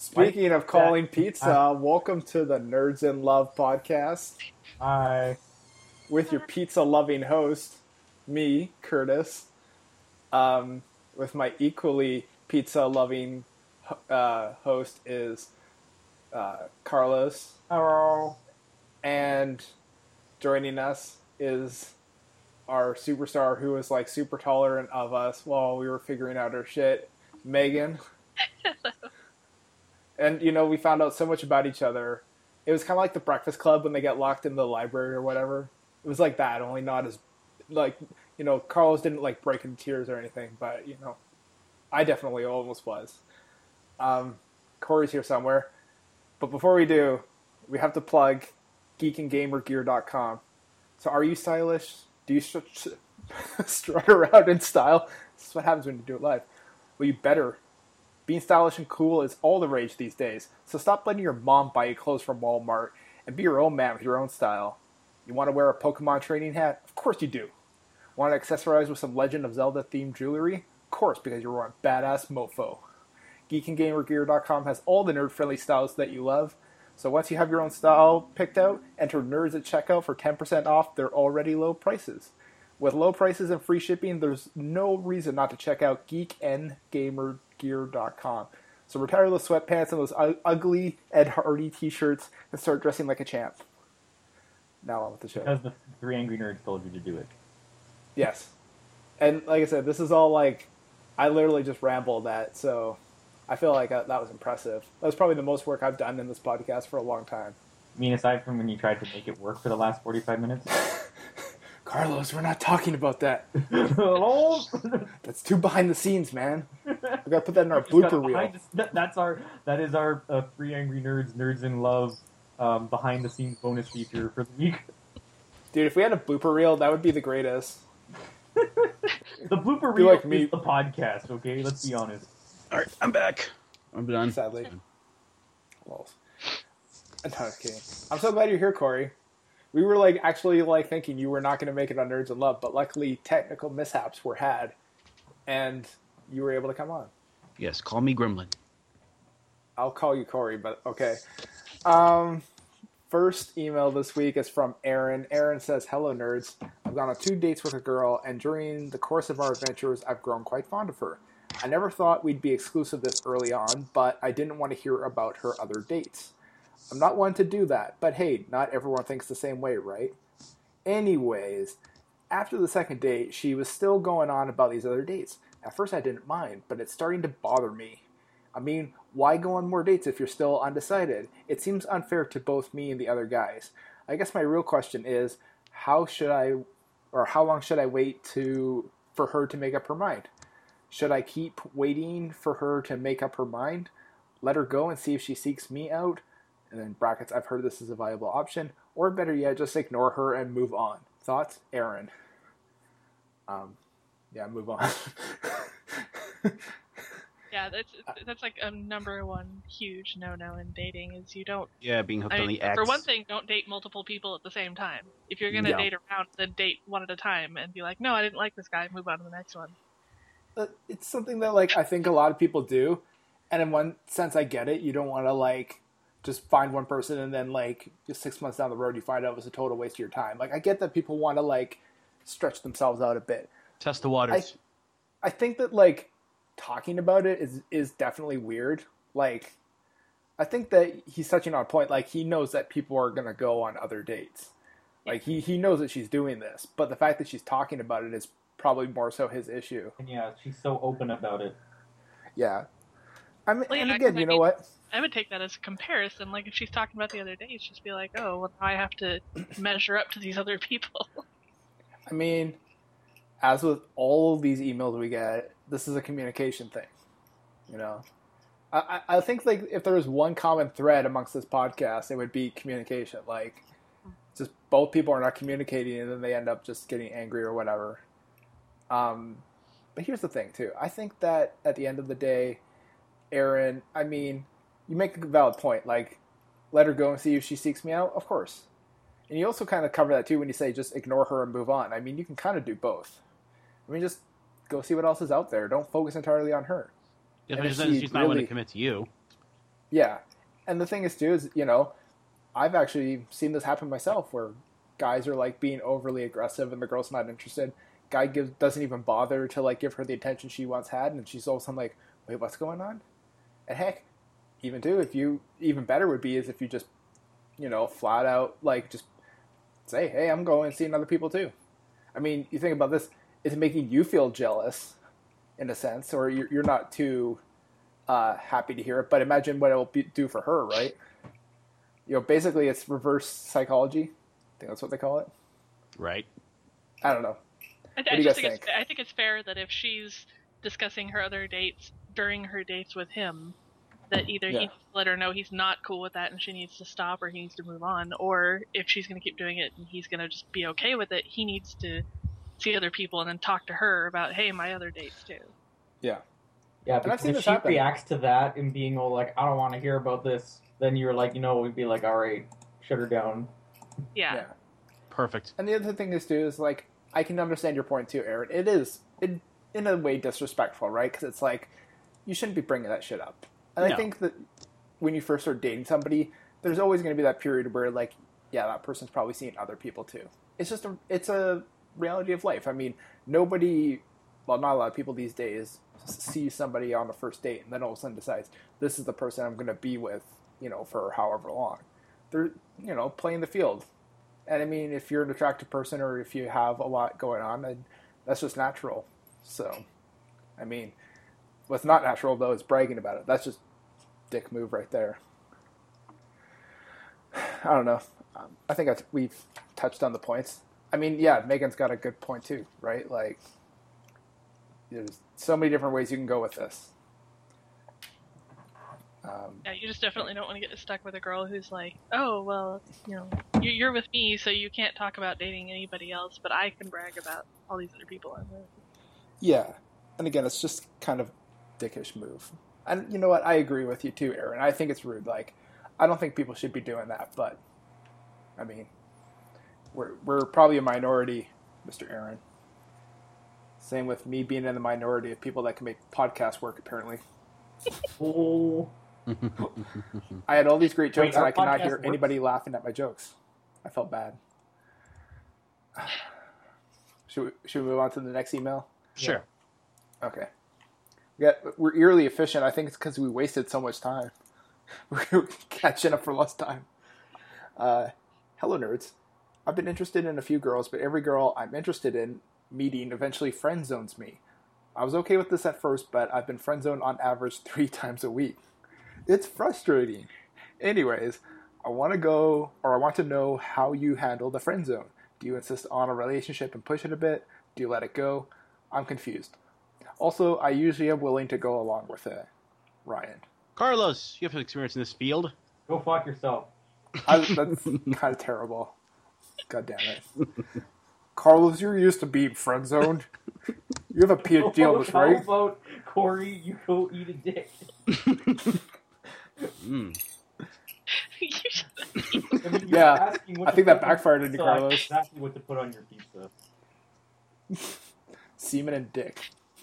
Speaking of calling pizza, welcome to the Nerds in Love podcast Hi. with your pizza-loving host, me, Curtis, with my equally pizza-loving host is Carlos, Hello. and joining us is our superstar who was like super tolerant of us while we were figuring out our shit, Megan. And, you know, we found out so much about each other. It was kind of like the Breakfast Club when they get locked in the library or whatever. It was like that, only not as, like, you know, Carlos didn't, like, break into tears or anything, but, you know, I definitely almost was. Corey's here somewhere. But before we do, we have to plug geekandgamergear.com. So are you stylish? Do you strut around in style? This is what happens when you do it live. Well, you better. Being stylish and cool is all the rage these days, so stop letting your mom buy you clothes from Walmart and be your own man with your own style. You want to wear a Pokemon training hat? Of course you do. Want to accessorize with some Legend of Zelda themed jewelry? Of course, because you're a badass mofo. GeekandGamerGear.com has all the nerd-friendly styles that you love, so once you have your own style picked out, enter nerds at checkout for 10% off their already low prices. With low prices and free shipping, there's no reason not to check out geekandgamergear.com. So retire those sweatpants and those ugly Ed Hardy t-shirts and start dressing like a champ. Now on with the show. Because the three angry nerds told you to do it. Yes. And like I said, this is all like, I literally just rambled that, so I feel like that was impressive. That was probably the most work I've done in this podcast for a long time. I mean, aside from when you tried to make it work for the last 45 minutes? Carlos, we're not talking about that. Hello? That's too behind the scenes, man. We gotta put that in our blooper reel. That is our Three Angry Nerds in Love behind the scenes bonus feature for the week. Dude, if we had a blooper reel, that would be the greatest. The blooper reel like me. is the podcast, okay? Let's be honest. Alright, I'm back. I'm done. Sadly. Well, I'm not kidding. I'm so glad you're here, Corey. We were actually thinking you were not going to make it on Nerds in Love, but luckily technical mishaps were had, and you were able to come on. Yes, call me Gremlin. I'll call you Corey, but okay. First email this week is from Aaron. Aaron says, "Hello, nerds. I've gone on 2 dates with a girl, and during the course of our adventures, I've grown quite fond of her. I never thought we'd be exclusive this early on, but I didn't want to hear about her other dates. I'm not one to do that, but hey, not everyone thinks the same way, right? Anyways, after the second date, she was still going on about these other dates. At first I didn't mind, but it's starting to bother me. I mean, why go on more dates if you're still undecided? It seems unfair to both me and the other guys. I guess my real question is, how long should I wait for her to make up her mind? Should I keep waiting for her to make up her mind? Let her go and see if she seeks me out? And then brackets, I've heard this is a viable option. Or better yet, just ignore her and move on. Thoughts? Aaron." Yeah, move on. Yeah, that's like a number one huge no-no in dating is you don't... Yeah, being hooked on the X. For one thing, don't date multiple people at the same time. If you're going to date around, then date one at a time and be like, no, I didn't like this guy, move on to the next one. It's something that, I think a lot of people do. And in one sense, I get it. You don't want to, just find one person and then, just 6 months down the road, you find out it was a total waste of your time. I get that people want to, stretch themselves out a bit. Test the waters. I think that, talking about it is definitely weird. I think that he's touching on a point. He knows that people are going to go on other dates. He knows that she's doing this. But the fact that she's talking about it is probably more so his issue. And yeah, she's so open about it. Yeah. And Yeah, again, you know what? I would take that as a comparison. If she's talking about the other dates, just be like, oh, well, now I have to measure up to these other people. I mean, as with all of these emails we get, this is a communication thing. You know? I think, if there was one common thread amongst this podcast, it would be communication. Just both people are not communicating, and then they end up just getting angry or whatever. But here's the thing, too. I think that at the end of the day, Aaron, I mean, you make a valid point. Let her go and see if she seeks me out. Of course. And you also kind of cover that, too, when you say just ignore her and move on. I mean, you can kind of do both. I mean, just go see what else is out there. Don't focus entirely on her. Yeah, she's not willing to commit to you. Yeah. And the thing is, too, is, I've actually seen this happen myself where guys are, like, being overly aggressive and the girl's not interested. Guy doesn't even bother to, like, give her the attention she once had, and she's all of a sudden like, wait, what's going on? And heck, even better would be is if you just, flat out, like, just say, hey, I'm going and seeing other people, too. I mean, you think about this, it's making you feel jealous, in a sense, or you're not too happy to hear it, but imagine what it will do for her, right? Basically it's reverse psychology. I think that's what they call it. Right. I don't know. I think it's fair that if she's discussing her other dates during her dates with him, that either he needs to let her know he's not cool with that and she needs to stop or he needs to move on, or if she's going to keep doing it and he's going to just be okay with it, he needs to see other people and then talk to her about, hey, my other dates too. Yeah. Yeah, because if she reacts to that and being all like, I don't want to hear about this, then you're like, we'd be like, all right, shut her down. Yeah. Perfect. And the other thing is, too, is like, I can understand your point, too, Aaron. It is, in a way, disrespectful, right? Because it's like, you shouldn't be bringing that shit up. And I think that when you first start dating somebody, there's always going to be that period where, like, yeah, that person's probably seeing other people, too. It's just it's a reality of life. I mean, not a lot of people these days see somebody on the first date and then all of a sudden decides, this is the person I'm going to be with, for however long. They're, playing the field. And I mean, if you're an attractive person or if you have a lot going on, then that's just natural. So, I mean, what's not natural, though, is bragging about it. That's just dick move right there. I don't know. I think we've touched on the points. I mean, yeah, Megan's got a good point, too, right? Like, there's so many different ways you can go with this. Yeah, you just definitely don't want to get stuck with a girl who's like, oh, well, you're with me, so you can't talk about dating anybody else, but I can brag about all these other people I'm with. Yeah. And again, it's just kind of dickish move. And you know what? I agree with you too, Aaron. I think it's rude. Like, I don't think people should be doing that, but I mean, we're probably a minority, Mr. Aaron. Same with me being in the minority of people that can make podcasts work, apparently. Oh. I had all these great jokes and I cannot hear anybody laughing at my jokes. I felt bad. Should we move on to the next email? Sure. Okay. We're eerily efficient. I think it's because we wasted so much time. We're catching up for less time. Hello, nerds. I've been interested in a few girls, but every girl I'm interested in meeting eventually friend zones me. I was okay with this at first, but I've been friend zoned on average 3 times a week. It's frustrating. Anyways, I want to know how you handle the friend zone. Do you insist on a relationship and push it a bit? Do you let it go? I'm confused. Also, I usually am willing to go along with it. Ryan. Carlos, you have experience in this field. Go fuck yourself. That's kind of terrible. God damn it. Carlos, you're used to being friend zoned. You have a PhD on this, right? How about Corey, you go eat a dick? Yeah, I think that backfired on you, Carlos. Exactly what to put on your pizza. Semen and dick.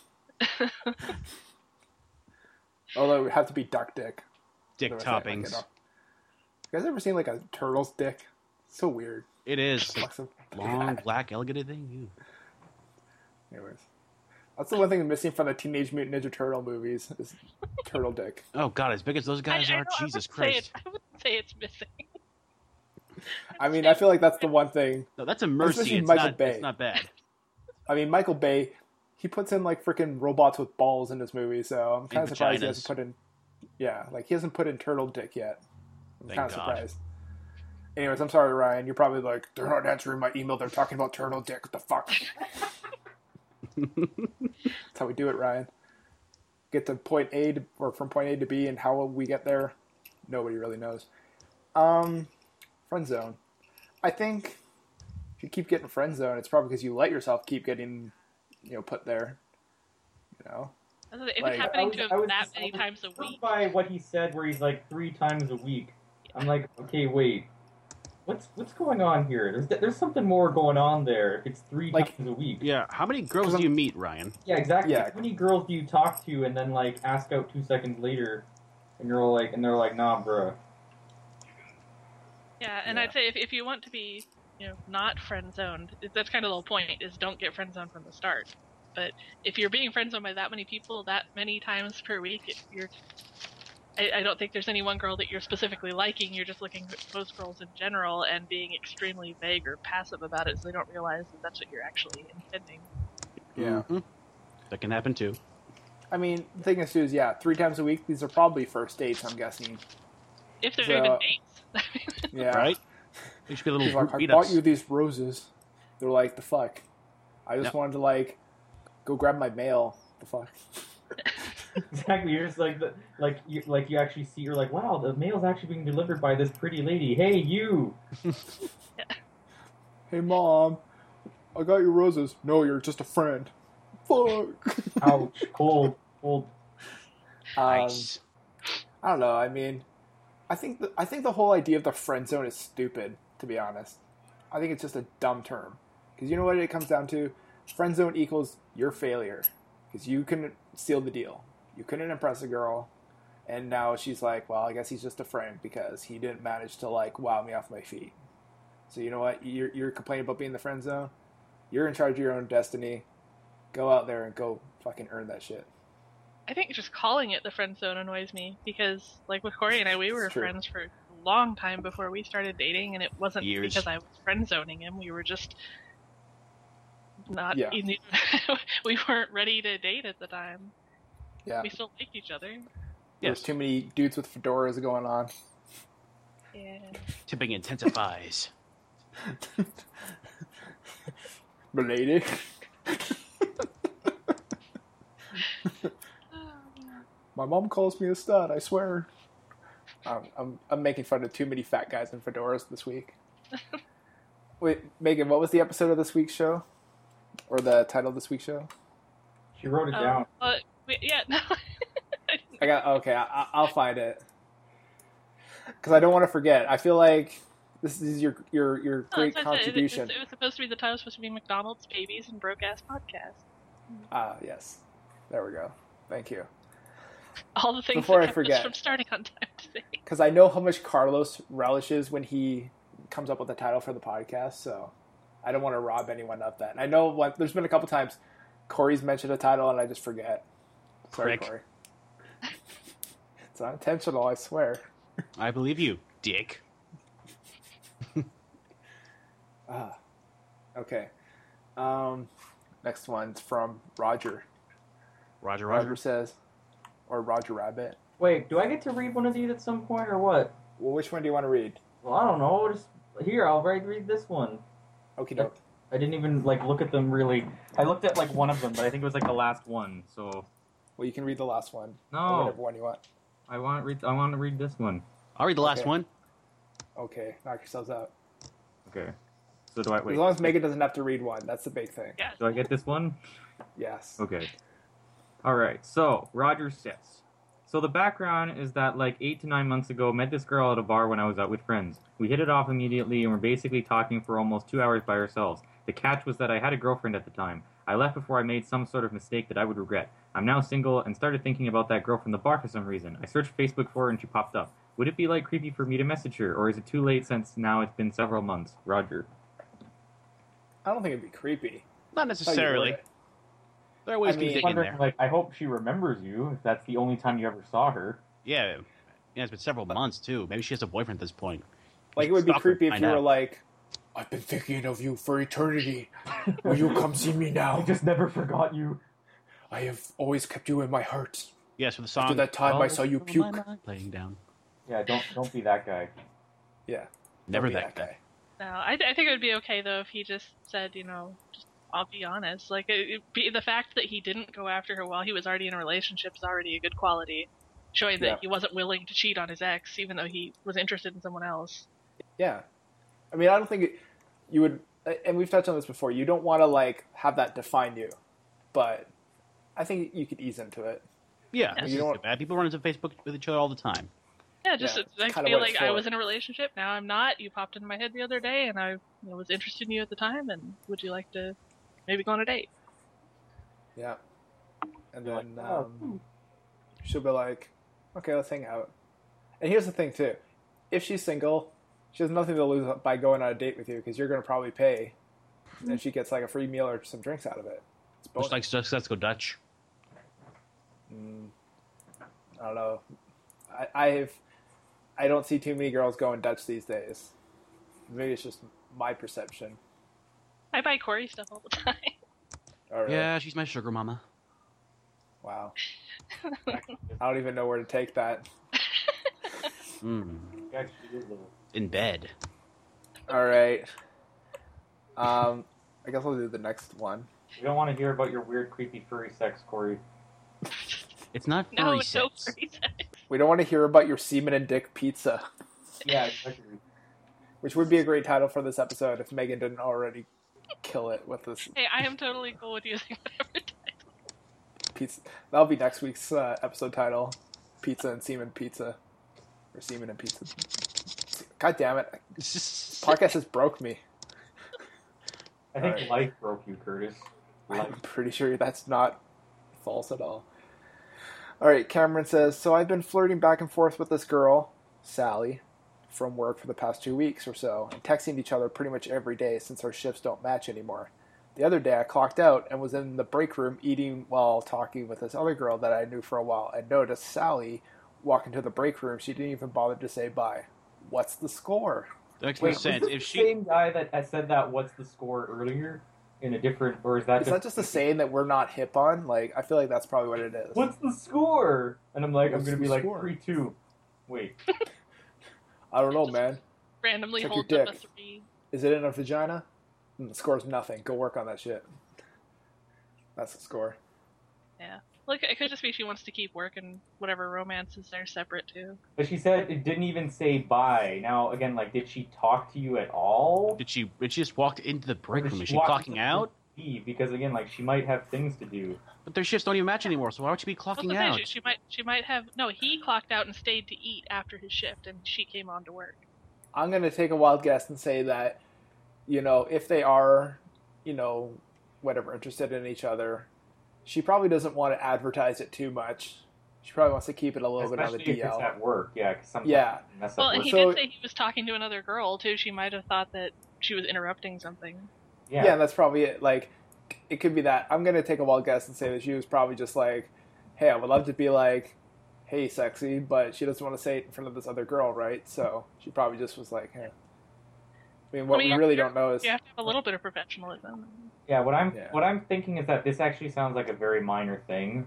Although it would have to be duck dick. Dick toppings. You guys ever seen like a turtle's dick? It's so weird. It is. Long, black, elegant thing. Ew. Anyways. That's the one thing missing from the Teenage Mutant Ninja Turtle movies is turtle dick. Oh god, as big as those guys are, Jesus Christ. I wouldn't say it's missing. I mean, I feel like that's the one thing. No, that's a mercy. It's not bad. I mean, Michael Bay, he puts in like freaking robots with balls in his movie, so I'm kind of surprised he hasn't put in. Yeah, like he hasn't put in turtle dick yet. I'm kind of surprised. Anyways, I'm sorry, Ryan. You're probably like, they're not answering my email. They're talking about turtle dick. What the fuck? That's how we do it, Ryan. Get to point A or from point A to B, and how we get there, nobody really knows. Friend zone. I think if you keep getting friend zone, it's probably because you let yourself keep getting, put there. If it's happening to him that many times a week. By what he said, where he's like 3 times a week, I'm like, okay, wait. What's going on here? There's something more going on there if it's 3 times a week. Yeah, how many girls do you meet, Ryan? Yeah, exactly. Yeah. How many girls do you talk to and then, like, ask out 2 seconds later? and they're like, nah, bruh. Yeah, and I'd say if you want to be, not friend zoned, that's kind of the whole point, is don't get friend zoned from the start. But if you're being friend zoned by that many people, that many times per week, I don't think there's any one girl that you're specifically liking. You're just looking at most girls in general and being extremely vague or passive about it, so they don't realize that that's what you're actually intending. Yeah. Mm-hmm. That can happen too. I mean, the thing is, 3 times a week, these are probably first dates, I'm guessing. If they're even dates. Yeah. Right? They should be a little like, I bought you these roses. They're like, the fuck? I just wanted to, go grab my mail. The fuck? Exactly. You're just you actually see. You're like, wow, the mail's actually being delivered by this pretty lady. Hey, you. Hey, Mom, I got your roses. No, you're just a friend. Fuck. Ouch. Cold. Nice. I don't know. I mean, I think the whole idea of the friend zone is stupid. To be honest, I think it's just a dumb term. Because you know what it comes down to? Friend zone equals your failure. Because you couldn't seal the deal. You couldn't impress a girl. And now she's like, well, I guess he's just a friend because he didn't manage to, wow me off my feet. So you know what? You're complaining about being in the friend zone? You're in charge of your own destiny. Go out there and go fucking earn that shit. I think just calling it the friend zone annoys me. Because, with Corey and I, we were friends for a long time before we started dating. And it wasn't because I was friend zoning him. We were just... we weren't ready to date at the time. Yeah. We still liked each other. There's too many dudes with fedoras going on. Yeah. Tipping intensifies. Related. My mom calls me a stud, I swear. I'm making fun of too many fat guys in fedoras this week. Wait, Megan, what was the episode of this week's show? Or the title of this week's show? She wrote it down. No. I'll find it. Because I don't want to forget. I feel like this is your great contribution. It was supposed to be, the title was supposed to be McDonald's, Babies, and Broke Ass Podcast. Ah, yes. There we go. Thank you. All the things before that I forget, us from starting on time today. Because I know how much Carlos relishes when he comes up with a title for the podcast, so I don't want to rob anyone of that. And I know there's been a couple times Corey's mentioned a title and I just forget. Sorry, Corey. It's not intentional, I swear. I believe you, dick. Okay. Next one's from Roger. Roger says, or Roger Rabbit. Wait, do I get to read one of these at some point or what? Well, which one do you want to read? Well, I don't know. Just here, I'll read this one. Okie doke. I didn't even look at them really. I looked at one of them, but I think it was the last one. So. Well, you can read the last one. No. Or whatever one you want. I want to read this one. I'll read the last one. Okay, knock yourselves out. Okay. So do I wait? As long as Megan doesn't have to read one, that's the big thing. Yeah. Do I get this one? Yes. Okay. All right. So Roger says. So the background is that 8 to 9 months ago, met this girl at a bar when I was out with friends. We hit it off immediately and were basically talking for almost 2 hours by ourselves. The catch was that I had a girlfriend at the time. I left before I made some sort of mistake that I would regret. I'm now single and started thinking about that girl from the bar for some reason. I searched Facebook for her and she popped up. Would it be creepy for me to message her, or is it too late since now it's been several months? Roger. I don't think it'd be creepy. Not necessarily. There always be digging there. I hope she remembers you if that's the only time you ever saw her. Yeah, it's been several months too. Maybe she has a boyfriend at this point. It would be creepy if you were I've been thinking of you for eternity. Will you come see me now? I just never forgot you. I have always kept you in my heart. Yes, for the song. After that time I saw you puke. Laying down. Yeah, don't be that guy. Yeah. Never that guy. No, I think it would be okay though if he just said, I'll be honest. The fact that he didn't go after her while he was already in a relationship is already a good quality, showing that he wasn't willing to cheat on his ex, even though he was interested in someone else. Yeah. I mean, I don't think you would, and we've touched on this before, you don't want to, have that define you, but I think you could ease into it. Yeah, you don't bad. People run into Facebook with each other all the time. Yeah, I feel like I was in a relationship, now I'm not. You popped into my head the other day, and I was interested in you at the time, and would you like to maybe go on a date? Yeah. And then she'll be like, okay, let's hang out. And here's the thing, too. If she's single, she has nothing to lose by going on a date with you because you're going to probably pay. And she gets like a free meal or some drinks out of it. It's bonus. Just let's go Dutch. I don't know. I don't see too many girls going Dutch these days. Maybe it's just my perception. I buy Corey stuff all the time. All right. Yeah, she's my sugar mama. Wow. I don't even know where to take that. In bed. All right. I guess I'll do the next one. We don't want to hear about your weird, creepy, furry sex, Corey. It's not furry No sex. furry sex. We don't want to hear about your semen and dick pizza. Yeah, exactly. Which would be a great title for this episode if Megan didn't already kill it with this Hey, I am totally cool with using whatever title. pizza. That'll be next week's episode title. Pizza and semen pizza. Or semen and pizza. God damn it. Podcast has broke me. I think Alright. life broke you, Curtis. I'm pretty sure that's not false at all. Alright, Cameron says, so I've been flirting back and forth with this girl, Sally, from work for the past 2 weeks or so, and texting each other pretty much every day since our shifts don't match anymore. The other day I clocked out and was in the break room eating while talking with this other girl that I knew for a while, and noticed Sally walk into the break room. She didn't even bother to say bye. What's the score? That makes no Wait, sense. was this If the she same guy that had said that "What's the score" earlier in a different, or is that Is that just a saying that we're not hip on? Like, I feel like that's probably what it is. "What's the score"? And I'm like, What's I'm gonna the be like score? 3-2. Wait, I don't know, man. Randomly Check your holds up a dick. 3. Is it in a vagina? The score's nothing. Go work on that shit. That's the score. Yeah. Look, it could just be she wants to keep working whatever romances they're separate too. but she said it didn't even say bye. Now again, like, did she talk to you at all? did she just walked into the break Or room? did Is she walk clocking into out? leave? Because again, like, she might have things to do. But their shifts don't even match anymore, so why would she be Well, clocking the out? thing, she might have no. He clocked out and stayed to eat after his shift, and she came on to work. I'm going to take a wild guess and say that, if they are, whatever, interested in each other, she probably doesn't want to advertise it too much. She probably wants to keep it a little Especially bit on the if it's DL. at work, yeah. Cause sometimes Yeah. you mess up Well, and work. he So- did say he was talking to another girl too. She might have thought that she was interrupting something. Yeah, that's probably it. Like, it could be that. I'm going to take a wild guess and say that she was probably just like, hey, I would love to be like, hey, sexy, but she doesn't want to say it in front of this other girl, right? So she probably just was like, hey. I mean, what we really don't know is... You have to have a little bit of professionalism. Yeah, what I'm thinking is that this actually sounds like a very minor thing.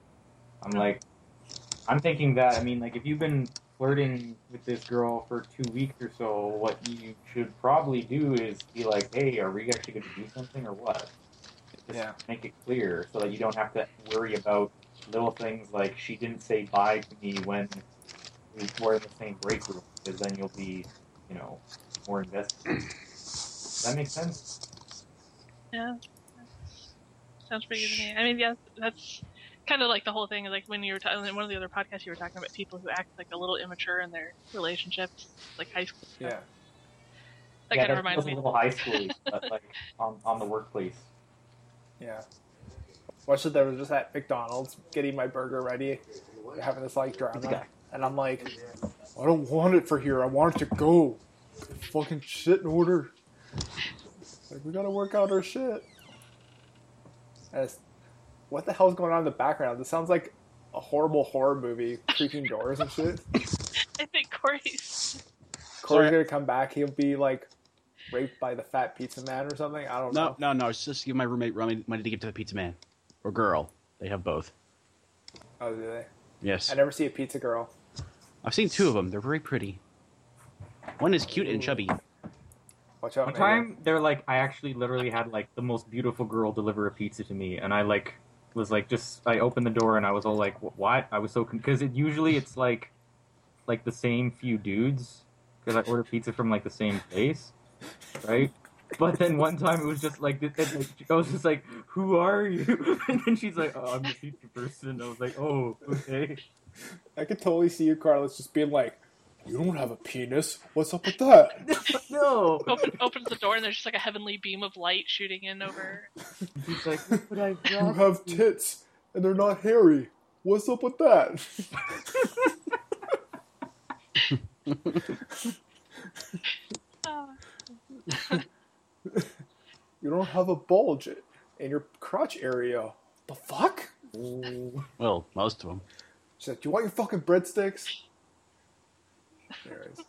I'm thinking that, I mean, like, if you've been flirting with this girl for 2 weeks or so, what you should probably do is be like, hey, are we actually going to do something or what? Just make it clear so that you don't have to worry about little things like she didn't say bye to me when we were in the same break room, because then you'll be, more invested. Does that make sense? Yeah. Sounds pretty good to me. I mean, yeah, that's kind of like the whole thing. Like when you were talking in one of the other podcasts, you were talking about people who act like a little immature in their relationships, like high school stuff. Yeah. That kind of reminds feels me. a little high school, but like on the workplace. Yeah. Watched it. There was just at McDonald's getting my burger ready, having this like drama, and I'm like, I don't want it for here. I want it to go. Fucking shit in order. Like, we gotta work out our shit. What the hell's going on in the background? This sounds like a horrible horror movie, creaking doors and shit. I think Corey's Gonna come back. He'll be like raped by the fat pizza man or something. I don't know. No. It's just give my roommate money to give to the pizza man or girl. They have both. Oh, do they? Yes. I never see a pizza girl. I've seen 2 of them. They're very pretty. One is cute and chubby. Watch out. One time, they're like, I actually literally had like the most beautiful girl deliver a pizza to me, and I was like, I opened the door and I was all like, what? I was so because usually it's like the same few dudes because I order pizza from like the same place, right? But then one time it was just like, I was just like, who are you? And then she's like, oh, I'm the pizza person. I was like, oh, okay. I could totally see you, Carlos, just being like, you don't have a penis. What's up with that? No. opens the door and there's just like a heavenly beam of light shooting in over. She's like, look what I've You done. have tits, and they're not hairy. What's up with that? You don't have a bulge in your crotch area. The fuck? Well, most of them. She's like, do you want your fucking breadsticks? Anyways.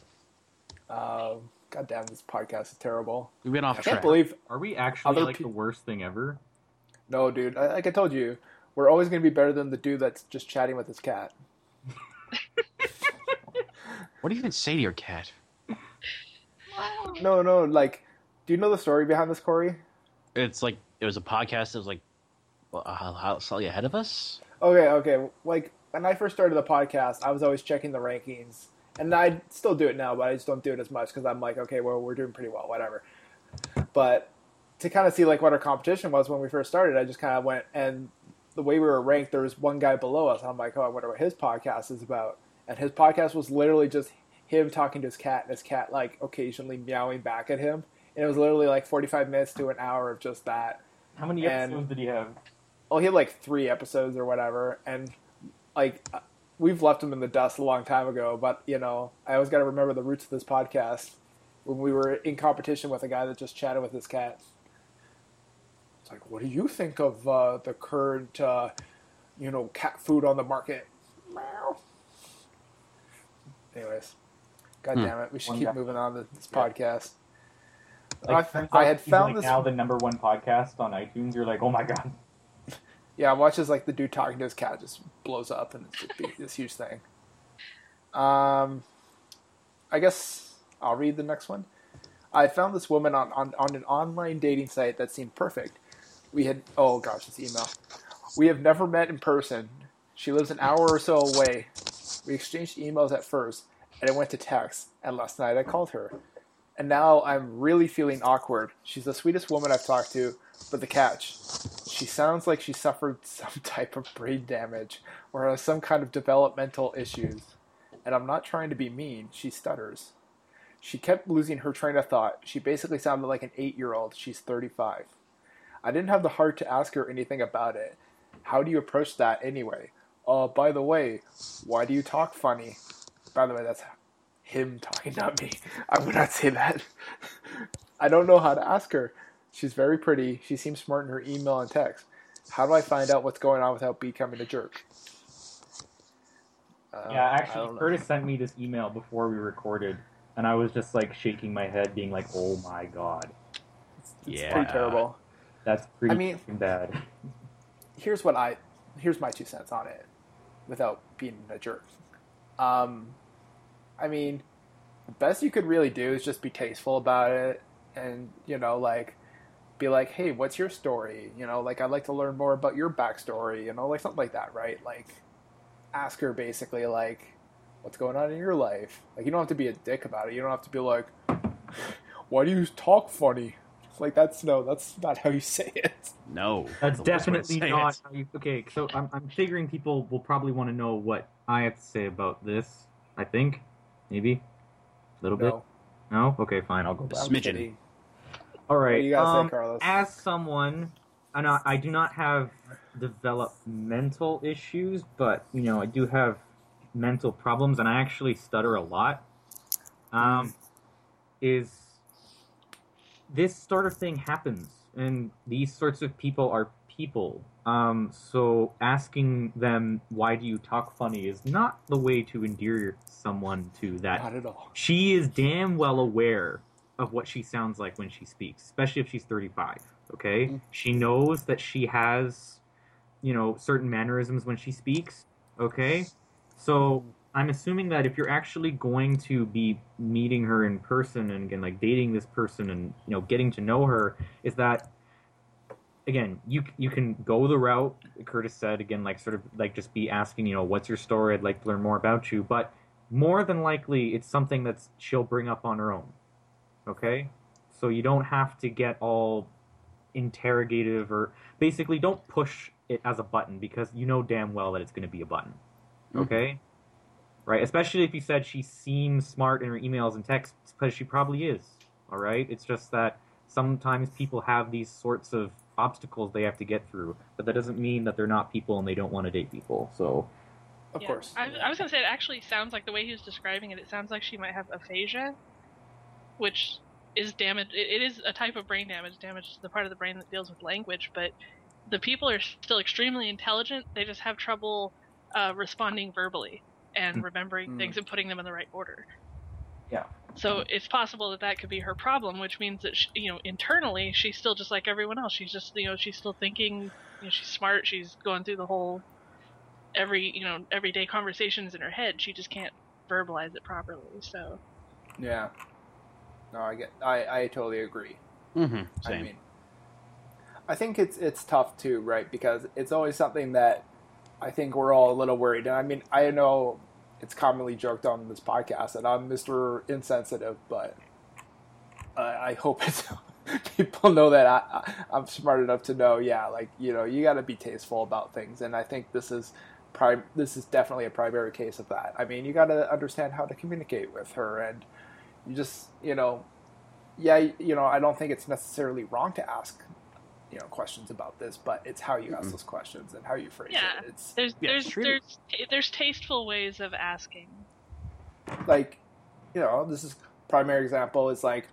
God damn, this podcast is terrible. We've been off I track. can't believe... Are we actually the worst thing ever? No, dude. Like I told you, we're always going to be better than the dude that's just chatting with his cat. What do you even say to your cat? No, like... Do you know the story behind this, Corey? It's like, it was a podcast that was like, how slightly ahead of us? Okay. Like, when I first started the podcast, I was always checking the rankings. And I still do it now, but I just don't do it as much because I'm like, okay, well, we're doing pretty well, whatever. But to kind of see like what our competition was when we first started, I just kind of went, and the way we were ranked, there was one guy below us. I'm like, oh, I wonder what his podcast is about. And his podcast was literally just him talking to his cat, and his cat like occasionally meowing back at him. And it was literally like 45 minutes to an hour of just that. How many episodes did he have? Oh, he had like 3 episodes or whatever. And like, we've left him in the dust a long time ago. But, you know, I always got to remember the roots of this podcast when we were in competition with a guy that just chatted with his cat. It's like, what do you think of the current, cat food on the market? Meow. Anyways, God damn it. We should keep moving on to this podcast. Like, I had found this now the #1 podcast on iTunes. You're like, oh my god. Yeah, watch as like the dude talking to his cat just blows up, and it's just this huge thing. I guess I'll read the next one. I found this woman on an online dating site that seemed perfect. This email. We have never met in person. She lives an hour or so away. We exchanged emails at first, and it went to text. And last night I called her. And now I'm really feeling awkward. She's the sweetest woman I've talked to, but the catch. She sounds like she suffered some type of brain damage or has some kind of developmental issues. And I'm not trying to be mean. She stutters. She kept losing her train of thought. She basically sounded like an 8-year-old. She's 35. I didn't have the heart to ask her anything about it. How do you approach that anyway? By the way, why do you talk funny? By the way, that's him talking, not me. I would not say that. I don't know how to ask her. She's very pretty. She seems smart in her email and text. How do I find out what's going on without becoming a jerk? Actually, Curtis sent me this email before we recorded, and I was just like shaking my head, being like, "Oh my god, it's pretty terrible." That's pretty bad. Here's my 2 cents on it, without being a jerk. The best you could really do is just be tasteful about it, and be like, hey, what's your story? I'd like to learn more about your backstory. Something like that, right? Like, ask her basically, like, what's going on in your life? Like, you don't have to be a dick about it. You don't have to be like, why do you talk funny? Like, that's not how you say it. No. That's definitely not how you... Okay, so I'm figuring people will probably want to know what I have to say about this, I think. Maybe? A little bit? No? Okay, fine, I'll go back. Smidgen. All right. What do you gotta say, Carlos? As someone... I do not have developmental issues, but, I do have mental problems, and I actually stutter a lot. This sort of thing happens, and these sorts of people are people. So asking them, why do you talk funny, is not the way to endear someone to that. Not at all. She is damn well aware of what she sounds like when she speaks, especially if she's 35, okay? Mm-hmm. She knows that she has, certain mannerisms when she speaks, okay? So I'm assuming that if you're actually going to be meeting her in person and, again, like, dating this person and, getting to know her, is that, again, you can go the route, Curtis said, again, like, sort of, like, just be asking, what's your story? I'd like to learn more about you. But more than likely, it's something that she'll bring up on her own, okay? So you don't have to get all interrogative, or basically don't push it as a button, because you know damn well that it's going to be a button, okay? Mm-hmm. Right? Especially if you said she seems smart in her emails and texts, because she probably is, all right? It's just that sometimes people have these sorts of obstacles they have to get through, but that doesn't mean that they're not people and they don't want to date people. So Of course. I was gonna say, it actually sounds like, the way he was describing it, it sounds like she might have aphasia, which is damage. It is a type of brain damage to the part of the brain that deals with language, but the people are still extremely intelligent. They just have trouble responding verbally and remembering things and putting them in the right order. Yeah. So it's possible that could be her problem, which means that internally she's still just like everyone else. She's just she's still thinking. She's smart. She's going through the whole everyday conversations in her head. She just can't verbalize it properly. So. Yeah. No, I totally agree. Mm-hmm. Same. I mean, I think it's tough too, right? Because it's always something that I think we're all a little worried. And I mean, I know it's commonly joked on in this podcast that I'm Mr. Insensitive, but I hope people know that I'm smart enough to know, you got to be tasteful about things. And I think this is definitely a primary case of that. I mean, you got to understand how to communicate with her, and you just, I don't think it's necessarily wrong to ask, questions about this, but it's how you ask those questions and how you phrase it. There's tasteful ways of asking. Like, this is primary example is like,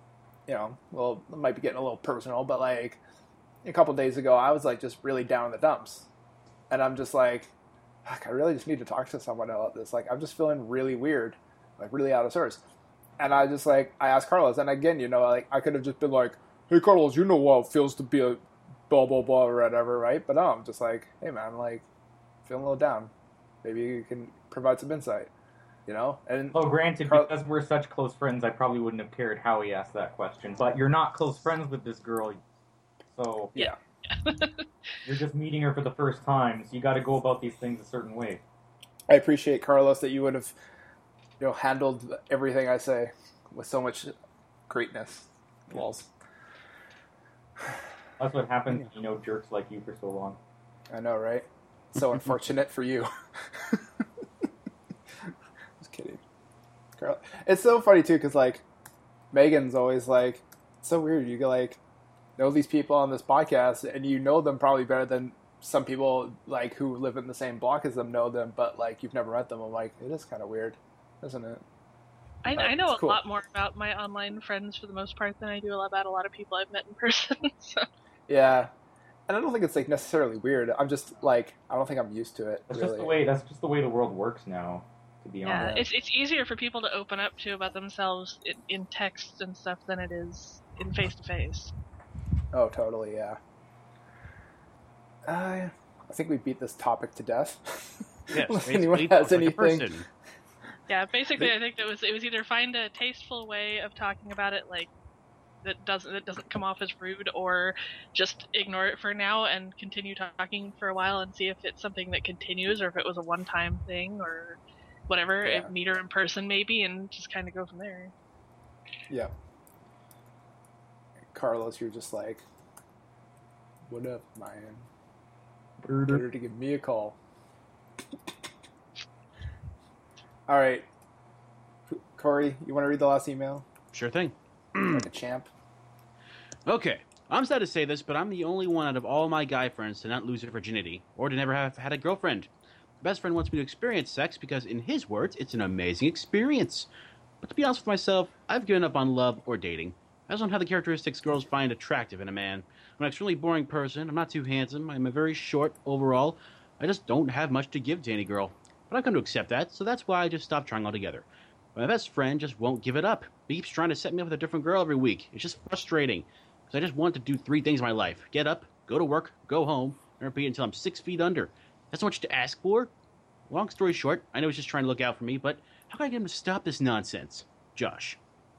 well, it might be getting a little personal, but like a couple days ago, I was like just really down in the dumps, and I'm just like, I really just need to talk to someone about this. Like, I'm just feeling really weird, like really out of sorts. And I just I asked Carlos, and again, I could have just been like, hey, Carlos, you know what it feels to be a blah, blah, blah, or whatever, right? But no, I'm just like, hey, man, feeling a little down. Maybe you can provide some insight, And granted, because we're such close friends, I probably wouldn't have cared how he asked that question. But you're not close friends with this girl, so yeah. You're just meeting her for the first time, so you got to go about these things a certain way. I appreciate, Carlos, that you would have handled everything I say with so much greatness. Walls. That's what happens when jerks like you for so long. I know, right? So unfortunate for you. Just kidding. Carl. It's so funny, too, because, Megan's always it's so weird. You know these people on this podcast, and you know them probably better than some people, who live in the same block as them know them, but, you've never met them. I'm like, it is kind of weird, isn't it? I know a lot more about my online friends for the most part than I do about a lot of people I've met in person. So. Yeah, and I don't think it's necessarily weird. I'm just I don't think I'm used to it. That's really. That's just the way the world works now. To be honest, it's easier for people to open up to about themselves in text and stuff than it is in face to face. Oh, totally. Yeah. I think we beat this topic to death. Yes. Unless anyone has anything. Yeah, basically, I think it was either find a tasteful way of talking about it, that doesn't come off as rude, or just ignore it for now and continue talking for a while and see if it's something that continues, or if it was a one-time thing, or whatever. Yeah. Meet her in person maybe, and just kind of go from there. Yeah. Carlos, you're just what up, man? Better to give me a call. All right. Corey, you want to read the last email? Sure thing. Like a champ. Okay. I'm sad to say this, but I'm the only one out of all my guy friends to not lose their virginity, or to never have had a girlfriend. My best friend wants me to experience sex because, in his words, it's an amazing experience. But to be honest with myself, I've given up on love or dating. I just don't have the characteristics girls find attractive in a man. I'm an extremely boring person. I'm not too handsome. I'm a very short overall. I just don't have much to give to any girl. But I've come to accept that, so that's why I just stopped trying altogether. But my best friend just won't give it up. He keeps trying to set me up with a different girl every week. It's just frustrating. Because I just want to do 3 things in my life. Get up, go to work, go home, and repeat until I'm 6 feet under. That's so much to ask for. Long story short, I know he's just trying to look out for me, but how can I get him to stop this nonsense? Josh.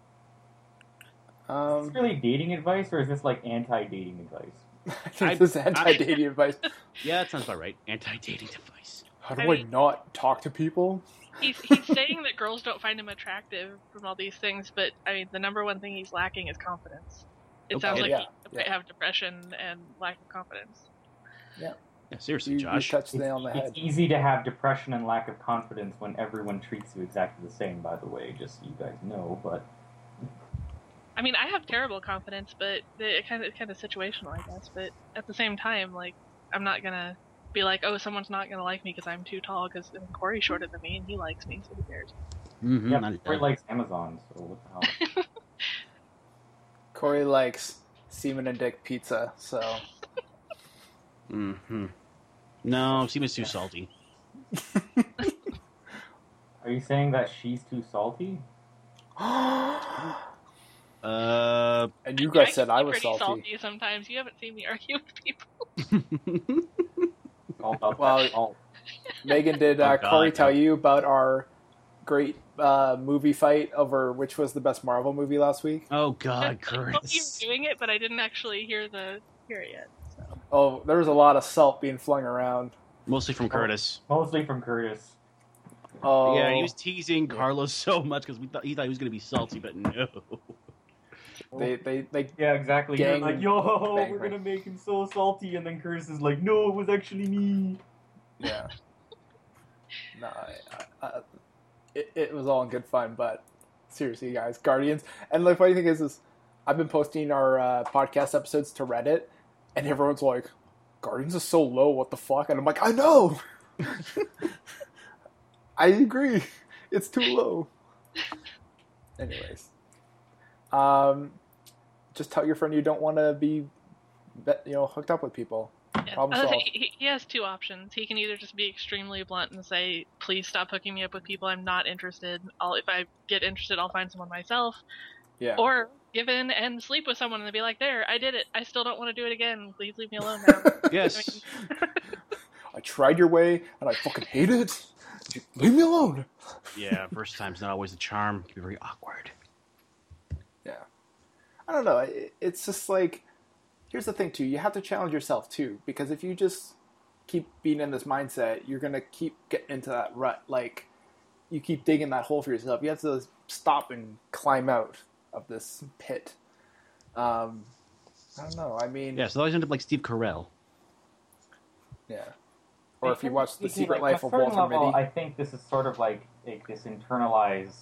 Is this really dating advice, or is this anti-dating advice? I think this is anti-dating advice. Yeah, that sounds about right. Anti-dating advice. How do I not talk to people? He's saying that girls don't find him attractive from all these things, but I mean, the number one thing he's lacking is confidence. It sounds like he might have depression and lack of confidence. Yeah. Yeah, seriously, You Josh. touched the nail on the head. It's easy to have depression and lack of confidence when everyone treats you exactly the same, by the way, just so you guys know, but... I mean, I have terrible confidence, but it's kind of situational, I guess. But at the same time, I'm not gonna be like, oh, someone's not gonna like me because I'm too tall. Because Corey's shorter than me and he likes me, so who cares? Mm-hmm, Yeah, Corey likes Amazon, so what the hell? Corey likes semen and dick pizza, so. Mm-hmm. No, semen's too salty. Are you saying that she's too salty? And you guys said I was salty. Sometimes you haven't seen me argue with people. Well, Megan, did Corey tell you about our great movie fight over which was the best Marvel movie last week? Oh God, Curtis! You were doing it, but I didn't actually hear it yet. So. Oh, there was a lot of salt being flung around. Mostly from Curtis. Mostly from Curtis. Oh, yeah, he was teasing Carlos so much because he thought he was going to be salty, but no. They yeah, exactly. You're like, yo, bang, we're gonna make him so salty, and then Curtis is like, no, it was actually me. Yeah. No, it was all in good fun, but seriously, guys, Guardians. And the funny thing is I've been posting our podcast episodes to Reddit, and everyone's like, Guardians is so low, what the fuck? And I'm like, I know! I agree. It's too low. Anyways. Just tell your friend you don't want to be, hooked up with people. Yeah. Problem solved. He has two options. He can either just be extremely blunt and say, please stop hooking me up with people. I'm not interested. If I get interested, I'll find someone myself. Yeah. Or give in and sleep with someone and be like, there, I did it. I still don't want to do it again. Please leave me alone now. Yes. I tried your way, and I fucking hate it. Leave me alone. Yeah, first time's not always the charm. It can be very awkward. Yeah. I don't know. It's just like, here's the thing, too. You have to challenge yourself, too. Because if you just keep being in this mindset, you're going to keep getting into that rut. Like, you keep digging that hole for yourself. You have to stop and climb out of this pit. I don't know. I mean... Yeah, so they always end up like Steve Carell. Yeah. Or if you watch The Secret Life of Walter Mitty. I think this is sort of like this internalized,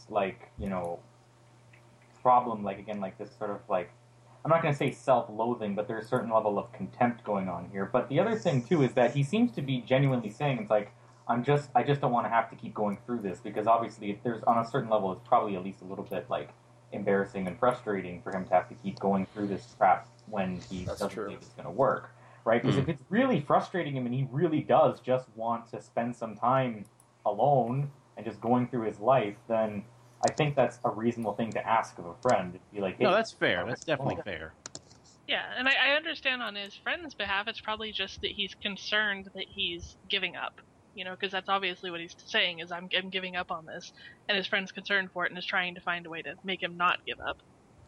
problem, this sort of I'm not going to say self-loathing, but there's a certain level of contempt going on here. But the other thing, too, is that he seems to be genuinely saying, it's like, I just don't want to have to keep going through this, because obviously there's, on a certain level, it's probably at least a little bit, embarrassing and frustrating for him to have to keep going through this crap when he doesn't think it's going to work. Right? Because if it's really frustrating him and he really does just want to spend some time alone and just going through his life, then I think that's a reasonable thing to ask of a friend. Be like, hey, no, that's fair. That's definitely fair. Yeah, and I understand on his friend's behalf, it's probably just that he's concerned that he's giving up. Because that's obviously what he's saying is, I'm giving up on this. And his friend's concerned for it and is trying to find a way to make him not give up.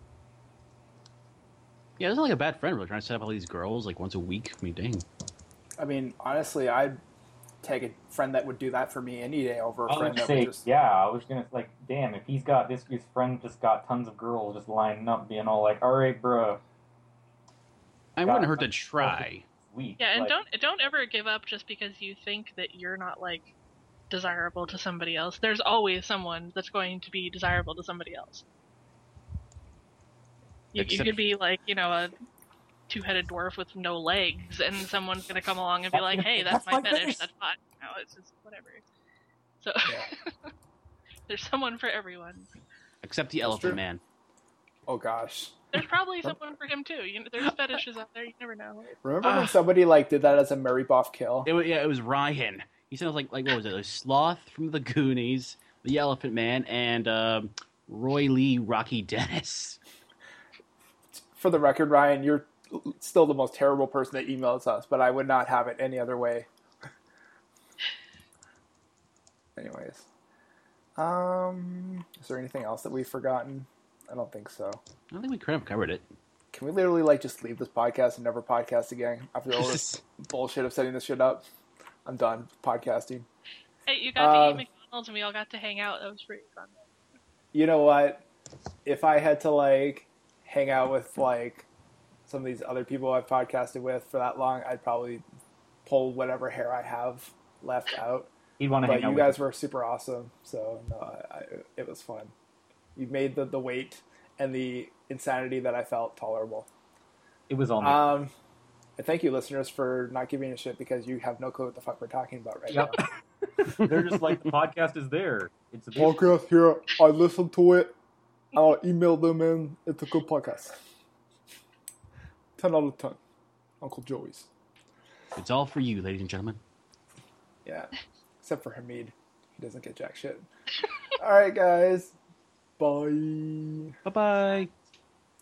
Yeah, it's not like a bad friend really trying to set up all these girls once a week. I mean, dang. I mean, honestly, I'd take a friend that would do that for me any day over a friend that would just... Yeah, I was going to, damn, if he's got his friend just got tons of girls just lining up, being all like, all right, bro. I wouldn't hurt to try. Sweet. Yeah, and don't ever give up just because you think that you're not, desirable to somebody else. There's always someone that's going to be desirable to somebody else. You could be a two-headed dwarf with no legs, and someone's going to come along and be like, hey, that's my fetish, that's hot. It's just whatever. So, yeah. There's someone for everyone. Except the Elephant Man. Oh, gosh. There's probably someone for him, too. There's fetishes out there, you never know. Remember when somebody, did that as a Mary Boff kill? It was Ryan. He sounds like what was it? A Sloth from the Goonies, the Elephant Man, and Roy Lee Rocky Dennis. For the record, Ryan, you're still the most terrible person that emails us, but I would not have it any other way. Anyways. Is there anything else that we've forgotten? I don't think so. I don't think we could have covered it. Can we literally, just leave this podcast and never podcast again after all this bullshit of setting this shit up? I'm done podcasting. Hey, you got to eat McDonald's and we all got to hang out. That was pretty fun. You know what? If I had to, hang out with some of these other people I've podcasted with for that long, I'd probably pull whatever hair I have left out. You'd want to hang out. But you guys were super awesome, so no, it was fun. You made the weight and the insanity that I felt tolerable. It was all me. And thank you, listeners, for not giving a shit because you have no clue what the fuck we're talking about right now. They're just like, the podcast is there. It's a podcast here. I listened to it. I'll email them in. It's a good podcast. 10 out of 10. Uncle Joey's. It's all for you, ladies and gentlemen. Yeah. Except for Hamid. He doesn't get jack shit. All right, guys. Bye. Bye-bye.